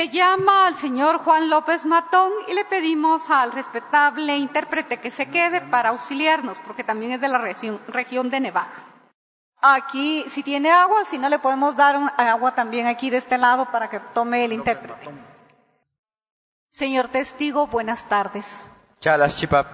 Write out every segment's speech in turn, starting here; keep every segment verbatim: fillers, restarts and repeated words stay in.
Se llama al señor Juan López Matón y le pedimos al respetable intérprete que se quede para auxiliarnos, porque también es de la región, región de Nevaja. Aquí, si tiene agua, si no le podemos dar un, agua también aquí de este lado para que tome el intérprete. Señor testigo, buenas tardes. Chalas chipap.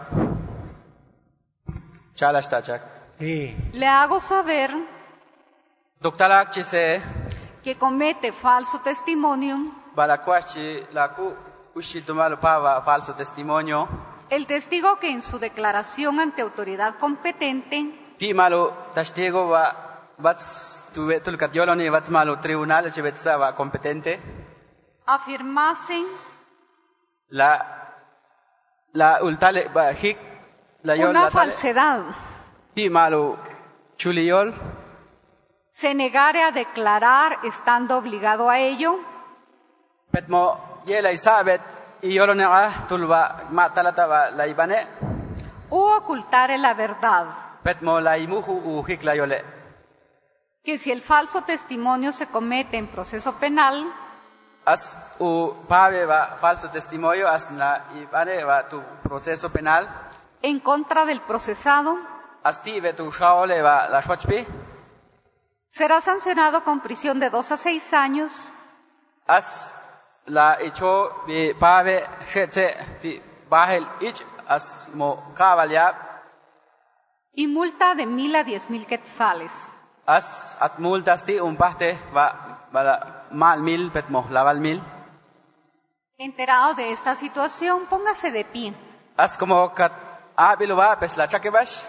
Chalas tachak. Le hago saber Doctalak chise. que comete falso testimonio. Balakwachi laku ushitumalu pava falso testimonio. El testigo que en su declaración ante autoridad competente Ti malu testigo va vats tuve tulkat yoloni vats malu tribunal chibetsa va competente. afirmase La la ultale va hik la yol una la tale. falsedad, Ti malu chuliyol. se negare a declarar estando obligado a ello, Petmo yela isabet y yoloni ah tulva matalata va la ibane. u ocultare la verdad, Petmo la imuhu u hik la yole. que si el falso testimonio se comete en proceso penal, As u pave va falso testimonio as na ibane va tu proceso penal. en contra del procesado, As ti ve tu shaole va la shwachpi. será sancionado con prisión de dos a seis años As la icho bi pave shetse ti bahel ich as mo kavalya. y multa de mil a diez mil quetzales. As at multas ti un parte va va mal mil petmo laval mil. Enterado de esta situación, póngase de pie As como kat abilu va pes la chakebash.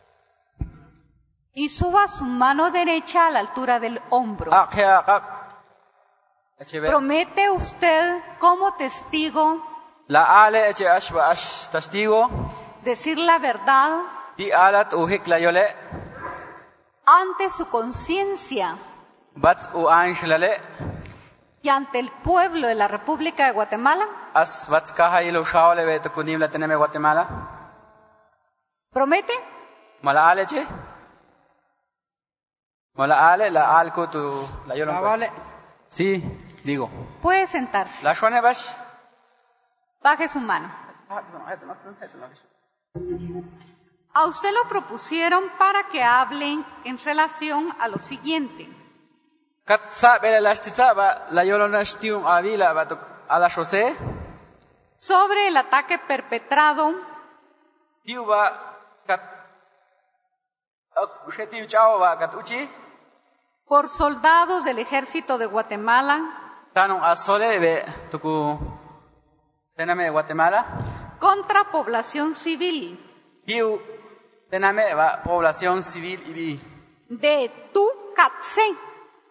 y suba su mano derecha a la altura del hombro. Ah kya kap. Eche ¿Promete usted como testigo la ale eche ash va ash testigo. decir la verdad Ti alat u hik la yole. ante su conciencia Bats u anshlale. y ante el pueblo de la República de Guatemala? As bats kaha ilu shaole ve tu kunim la teneme Guatemala. ¿Promete? Mala ale che. Mala ale la alko tu la yolo. Vale. Sí, digo. Puede sentarse. La shone bash. Baje su mano. A usted lo propusieron para que hablen en relación a lo siguiente. Kat sa bele la stitsa ba la yolo na stium avila ba tu ala José. Sobre el ataque perpetrado Tiu ba kat ok shetiu chao ba kat uchi. por soldados del Ejército de Guatemala Tanong asole be tuku tename Guatemala. contra población civil Tiu tename ba población civil ibi. de Tucapse.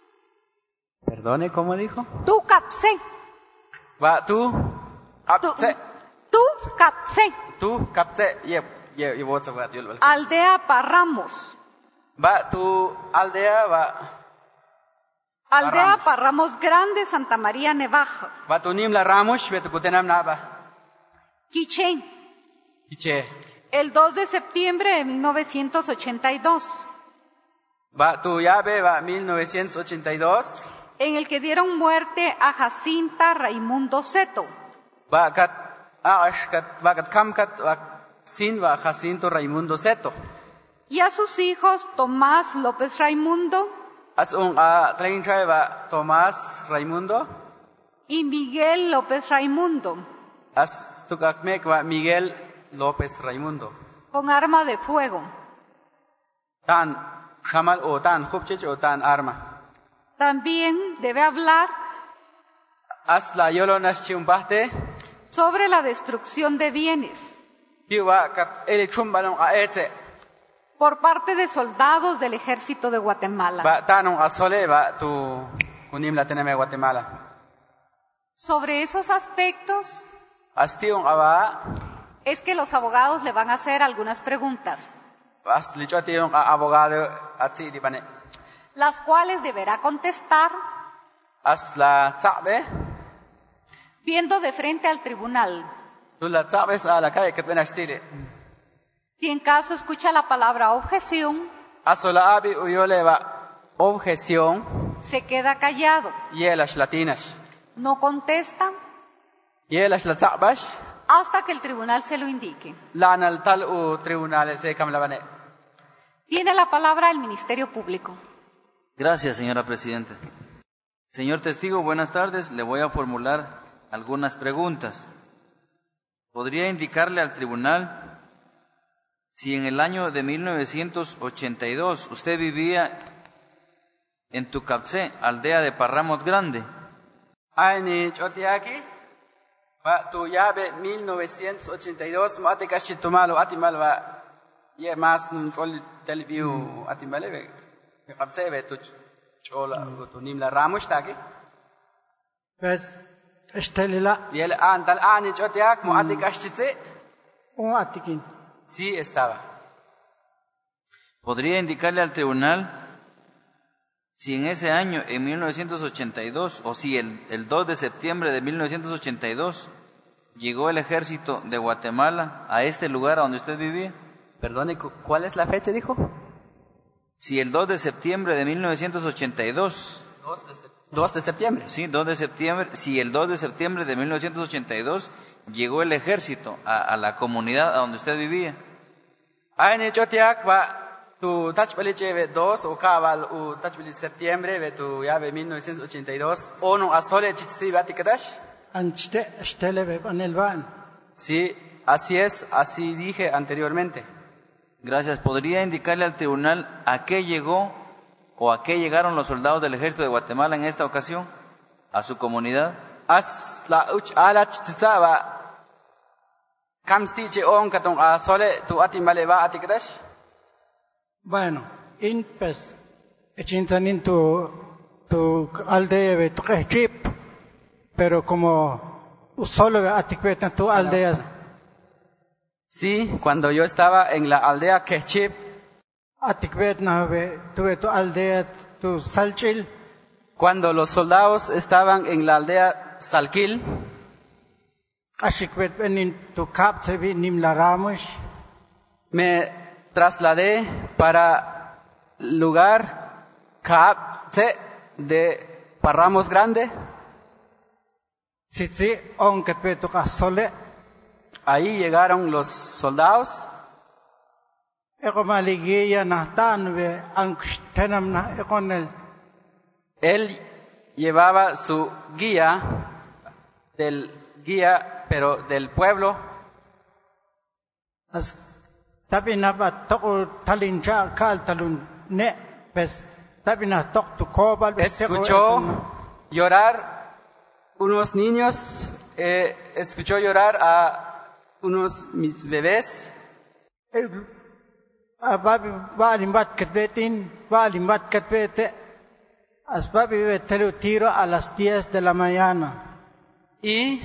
Perdone, ¿cómo dijo? Tucapse. Va tú, Tu- capse, Tucapse. tú, capse, ye, ye, ye, vos va, yo lo. Aldea Parramos. Va tu aldea, va, Aldea Parramos. Parramos Grande, Santa María Nevaja. va tu nim la ramos, ve tu kutenam na ba. Quiché. Iche, El dos de septiembre de mil novecientos ochenta y dos, va tu llave, va mil novecientos ochenta y dos. en el que dieron muerte a Jacinta Raimundo Seto, Va kat, ah, ash kat, va kat kam kat, va sin va Jacinto Raimundo Seto. y a sus hijos Tomás López Raimundo As un a train va Tomás Raimundo. y Miguel López Raimundo, As tu kakmek va Miguel López Raimundo. con arma de fuego. Tan shamal o tan hupchich o tan arma. También debe hablar As la yolo naschiumpaste, sobre la destrucción de bienes tiwa kat eli chumbalong a ete, por parte de soldados del Ejército de Guatemala. ba tanong asole ba tu kunim la teneme Guatemala. Sobre esos aspectos As tiong aba, es que los abogados le van a hacer algunas preguntas, as licho tiong a abogado atsi di bane. las cuales deberá contestar As la tsabe, viendo de frente al tribunal. tu la tsabe sa la kai kat benashire. Si en caso escucha la palabra objeción, Asola abi uyole ba objeción, se queda callado. yelas latinas. no contesta Yelash la tzakbash. hasta que el tribunal se lo indique. Lan al tal u tribunales se kamlabane. Tiene la palabra el Ministerio Público. Gracias, señora Presidenta. Señor testigo, buenas tardes. Le voy a formular algunas preguntas. ¿Podría indicarle al tribunal si en el año de mil novecientos ochenta y dos usted vivía en Tucapse, aldea de Parramos Grande? Aini chotiaki. Va tu yabe mil novecientos ochenta y dos mate kashitumalo atimal va ye mas nun chol telbiu atimale ve. Kapse ve tu chola tu nimla ramush taki. بس اشتري لا Yel an tal ani chotiak mo ati kashitse. واتكين Sí estaba. ¿Podría indicarle al tribunal si en ese año, en mil novecientos ochenta y dos, o si el, el dos de septiembre de mil novecientos ochenta y dos, llegó el ejército de Guatemala a este lugar a donde usted vivía? Perdone, ¿cuál es la fecha, dijo? Si el dos de septiembre de mil novecientos ochenta y dos, dos de septiembre. sí, dos de septiembre, si el dos de septiembre de mil novecientos ochenta y dos llegó el ejército a, a la comunidad a donde usted vivía. Aini chotiak va tu tachbali cheve dos o cabal u tachbali septiembre ve tu yabe mil novecientos ochenta y dos o no asole chitsi batikadash. انشتي اشتري بان البان Sí, así es, así dije anteriormente. Gracias. ¿Podría indicarle al tribunal a qué llegó o a qué llegaron los soldados del ejército de Guatemala en esta ocasión? ¿A su comunidad? As la uch ala chitsa va kamsti che on katong asole tu atimale va atikadash. bueno ان بس echintanin tu tu aldea de tu chip pero como solo atikvetan tu aldea Sí, cuando yo estaba en la aldea Quechip, atikvetna ve tu tu aldea tu salchil cuando los soldados estaban en la aldea Salquil, ashikvet benin tu kap sebi nimla ramush me trasladé para el lugar Caapse de Parramos Grande. sitsi onket tu sole Ahí llegaron los soldados. eko maligiya nahtan ve ankshtenam na ekonel Él llevaba su guía, del guía, pero del pueblo. as tabina ba to talincha kal talun ne pes tabina tok tu kobal Escuchó llorar unos niños, eh, escuchó llorar a unos mis bebés. ababi balimbat katbetin balimbat katbete asbabi vetelu tiro a las diez de la mañana Y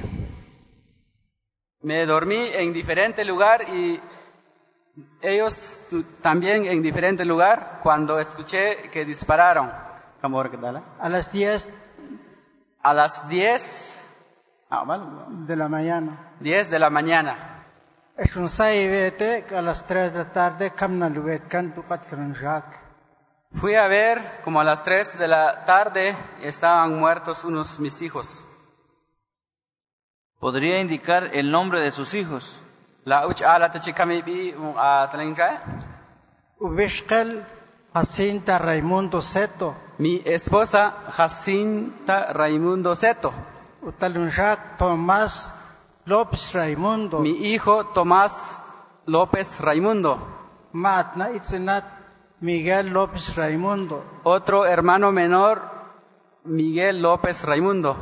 me dormí en diferente lugar y ellos tu- también en diferente lugar cuando escuché que dispararon. a las diez A las diez, ah, vale, de la mañana diez de la mañana. es un sai vete que a las tres de la tarde kamna luet kan tu katran jak Fui a ver como a las tres de la tarde estaban muertos unos mis hijos. ¿Podría indicar el nombre de sus hijos? La uch ala tachikami bi a talenga. ubishkel Jacinta Raimundo Seto Mi esposa Jacinta Raimundo Seto. utalun jak Tomás López Raimundo Mi hijo Tomás López Raimundo. matna itzenat Miguel López Raimundo Otro hermano menor, Miguel López Raimundo.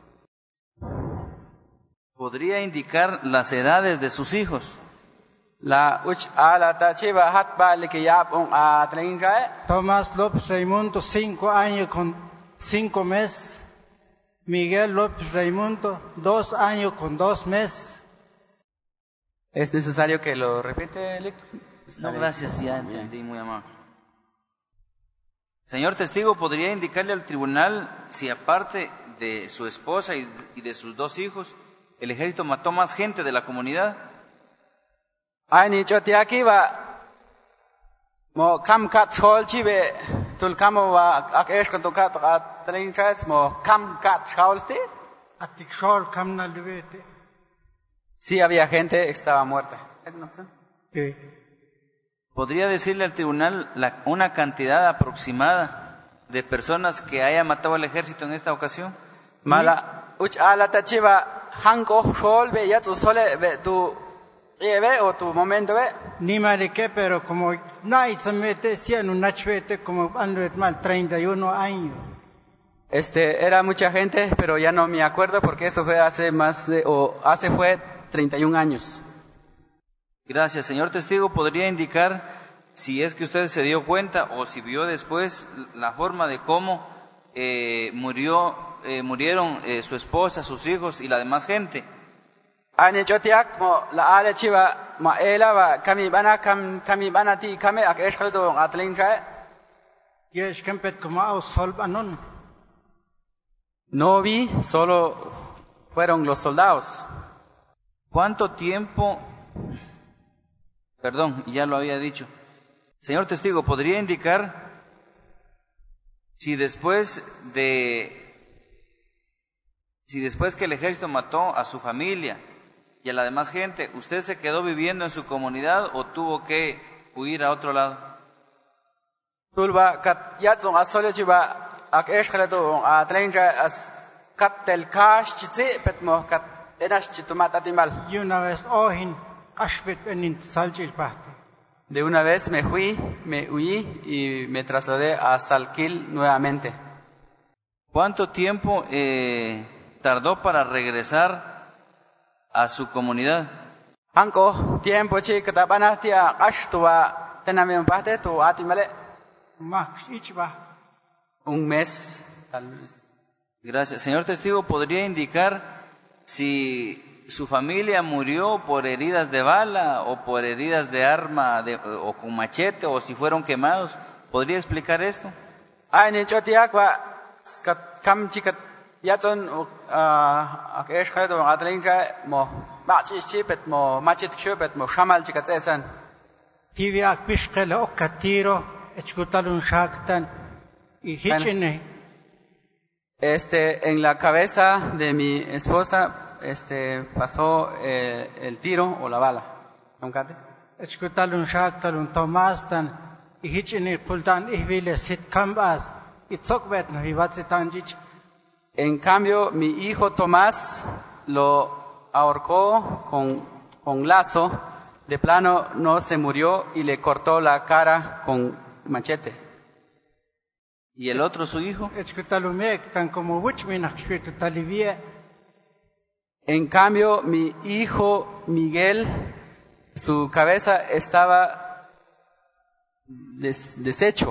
¿Podría indicar las edades de sus hijos? La uch ala tachiba hatba leke yap on a talenga. Tomás López Raimundo, cinco años con cinco meses. Miguel López Raimundo, dos años con dos meses. ¿Es necesario que lo repite, Lick? No, gracias, ya entendí, muy amable. Señor testigo, ¿podría indicarle al tribunal si aparte de su esposa y, y de sus dos hijos, el ejército mató más gente de la comunidad? Aini chotiaki va mo kam kat chol chibe tul kamo va ak esh kan to kat at talenga mo kam kat chol sti. atikshol kamna lubete. Sí había gente que estaba muerta. Que ¿Podría decirle al tribunal la- una cantidad aproximada de personas que haya matado al ejército en esta ocasión? Mala uch ala tachiba hanko shol be yatsu sole be tu eve o tu momento be. ni malike, pero como na itzamete sianu nachvete como anduet mal treinta y uno años. Este era mucha gente, pero ya no me acuerdo porque eso fue hace más de, o hace fue treinta y un años. Gracias. Señor testigo, ¿podría indicar si es que usted se dio cuenta o si vio después la forma de cómo eh, murió, eh, murieron eh, su esposa, sus hijos y la demás gente? Ane chotiak mo la ala chiva ma ela va kami bana kam kami bana ti kame ak eshkhaldo atling chae. Yesh kempet como au solbanon. No vi, solo fueron los soldados. ¿Cuánto tiempo? Perdón, ya lo había dicho. Señor testigo, ¿podría indicar si después de, si después que el ejército mató a su familia y a la demás gente, usted se quedó viviendo en su comunidad o tuvo que huir a otro lado? Tulba kat yatsong asole chiva ak eshkhaldo atling chae as kat tel kash chitsi petmo kat enash chitumat atimal. Y una vez ohin ashbet benin salchis bahte. De una vez me fui, me huí y me trasladé a Salquil nuevamente. ¿Cuánto tiempo eh, tardó para regresar a su comunidad? Hanko tiempo chi katabana tia ashtua tename parte tu atimale Mach ichba. un mes tal vez. Gracias. Señor testigo, ¿podría indicar si su familia murió por heridas de bala o por heridas de arma de, o con machete o si fueron quemados? ¿Podría explicar esto? Ay ni chotiak wa kat kam chi kat yaton a ak esh khado atlinga mo ma chi chi pet mo machit khobet mo shamal chi kat esan. Tiviak bishkel okatiro echkutalun shaktan y hichene. Este en la cabeza de mi esposa este pasó eh, el tiro o la bala. ¿Nunca? Echkutalun shaktalun tomastan y hichene pultan ihvile sit kambas y tsokbet no hivatsetanjich. En cambio, mi hijo Tomás lo ahorcó con, con lazo, de plano no se murió y le cortó la cara con machete. ¿Y el otro, su hijo? Echkutalumek tan como wichminach talivie. En cambio, mi hijo Miguel, su cabeza estaba des, deshecho.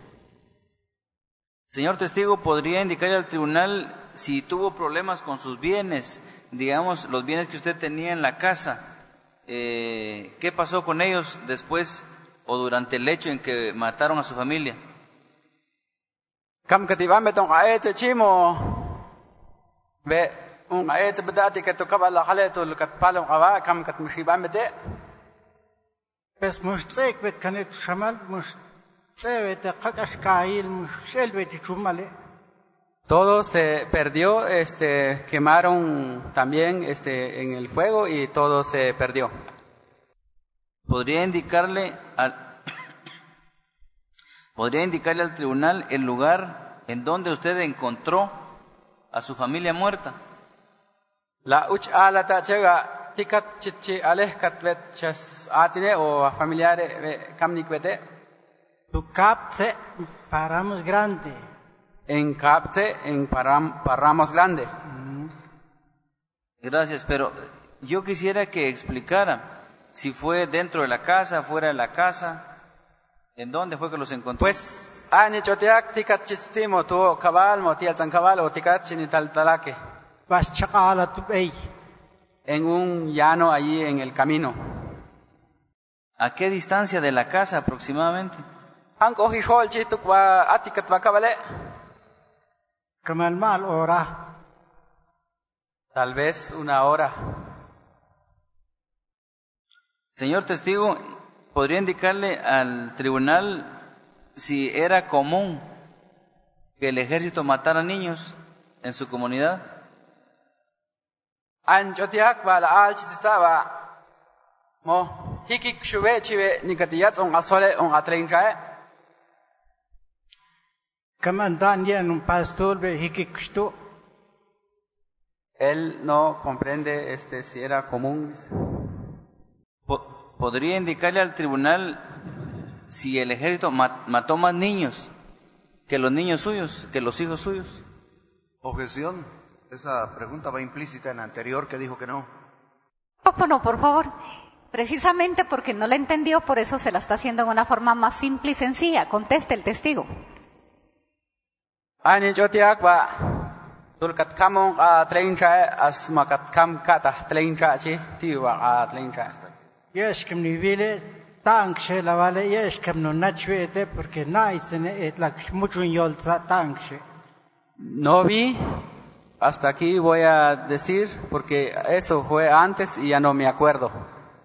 Señor testigo, ¿podría indicarle al tribunal si tuvo problemas con sus bienes, digamos, los bienes que usted tenía en la casa? Eh, ¿Qué pasó con ellos después o durante el hecho en que mataron a su familia? Kam katiban betong aete chimo be un aete bedati que tocaba la jaleto lo kat palom ava kam kat mushiban bete. Pes mushtek bet kanet shamal mush tsevete qaqashkail mushelbeti chumale. Todo se perdió, este, quemaron también este, en el fuego y todo se perdió. ¿Podría indicarle al, podría indicarle al tribunal el lugar en donde usted encontró a su familia muerta? La uch alata chega tikat chichi aleh katvet chas atine o familiare kamnik vete. Tu capse paramos grande. En Capse, en Parram, Parramos Grande. Gracias, pero yo quisiera que explicara si fue dentro de la casa, fuera de la casa, ¿en dónde fue que los encontró? Pues, ani chotiak tikat chistimo tu cabal, motial san cabal o tikat chinital talake. Vas chaqala tu bey. En un llano allí en el camino. ¿A qué distancia de la casa aproximadamente? Anko hishol chituk wa atikat wa cabale. Kamal mal ora. Tal vez una hora. Señor testigo, ¿podría indicarle al tribunal si era común que el ejército matara niños en su comunidad? Anchotiak va la al chistaba. Mo hikik shuve chive nikatiyat on asole on atrenchae. Kamandan ya un pastor be hikikshtu. Él no comprende este si era común. Po- ¿Podría indicarle al tribunal si el ejército ma- mató más niños que los niños suyos, que los hijos suyos? Objeción. Esa pregunta va implícita en la anterior que dijo que no. No, por favor. Precisamente porque no la entendió, por eso se la está haciendo en una forma más simple y sencilla. Conteste el testigo. Anchotiak va tulkat kamong atrenchae as makat kam kata atrencha chi tiwa atrencha. Yeshkem ni vile tankshe la vale yeshkem no nachvete porque naisene et la mucho yolza tankshe. No vi, hasta aquí voy a decir, porque eso fue antes y ya no me acuerdo.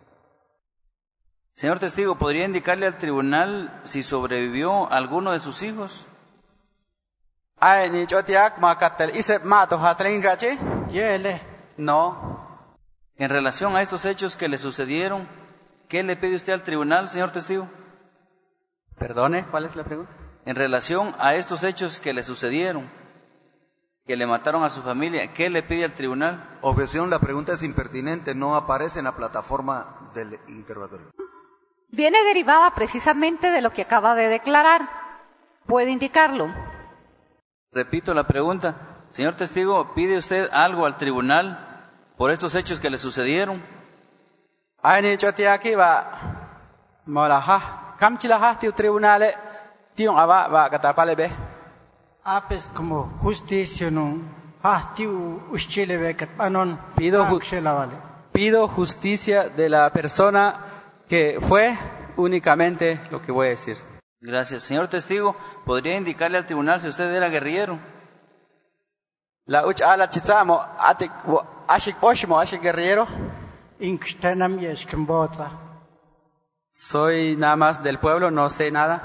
Señor testigo, ¿podría indicarle al tribunal si sobrevivió alguno de sus hijos? Ay, ni chotiak makatel isep mato atrencha chi. Yele No. En relación a estos hechos que le sucedieron, ¿qué le pide usted al tribunal, señor testigo? Perdone, ¿cuál es la pregunta? En relación a estos hechos que le sucedieron, que le mataron a su familia, ¿qué le pide al tribunal? Objeción, la pregunta es impertinente, no aparece en la plataforma del interrogatorio. Viene derivada precisamente de lo que acaba de declarar. ¿Puede indicarlo? Repito la pregunta. Señor testigo, ¿pide usted algo al tribunal por estos hechos que le sucedieron? Ay, ni chotiaki va molaha kamchilaha tiu tribunale tiu aba va katapale be. apes como justicia no hastiu uschile be kat anon Pido ju- tankshe la vale. Pido justicia de la persona que fue únicamente lo que voy a decir. Gracias. Señor testigo, ¿podría indicarle al tribunal si usted era guerrillero? La uch ala chitsamo atik ashik poshmo ashik guerrero. Inkshtenam yeshkem boza. Soy nada más del pueblo, no sé nada.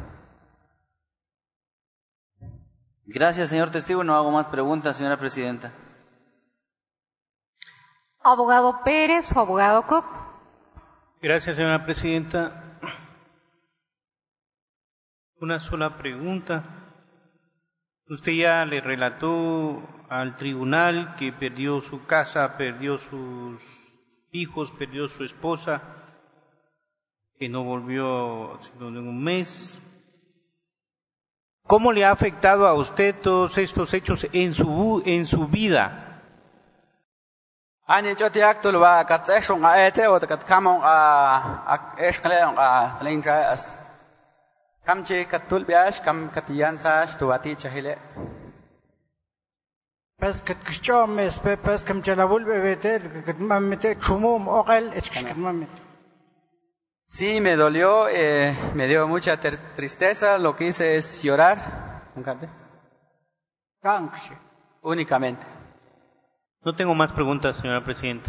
Gracias, señor testigo. No hago más preguntas, señora presidenta. Abogado Pérez o abogado Cook. Gracias, señora presidenta. Una sola pregunta. Usted ya le relató al tribunal que perdió su casa, perdió sus hijos, perdió su esposa, que no volvió sino en un mes. ¿Cómo le ha afectado a usted todos estos hechos en su en su vida? Ani chotiak tul va katseshon a ete o kat kamon a eshkleon a lenja as. Kamchi katul biash kam katiyan sash tuati chahile. Pes kat kshom mes pe pes kam chalabul be beter kat mamete chumum oqal echkshkat mamete. Sí, me dolió, eh, me dio mucha ter- tristeza. Lo que hice es llorar. ¿Encante? Tankshe. Únicamente. No tengo más preguntas, señora presidenta.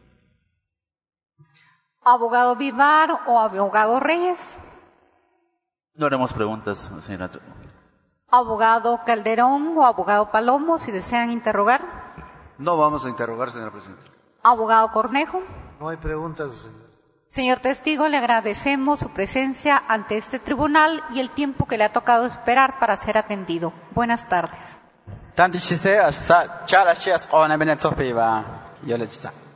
Abogado Vivar o abogado Reyes. No haremos preguntas, señora. Abogado Calderón o abogado Palomo, si desean interrogar. No vamos a interrogar, señora presidenta. Abogado Cornejo. No hay preguntas, señor. Señor testigo, le agradecemos su presencia ante este tribunal y el tiempo que le ha tocado esperar para ser atendido. Buenas tardes. Tanti chise as sa chala chias qona benet sofiba. Yo le chisa.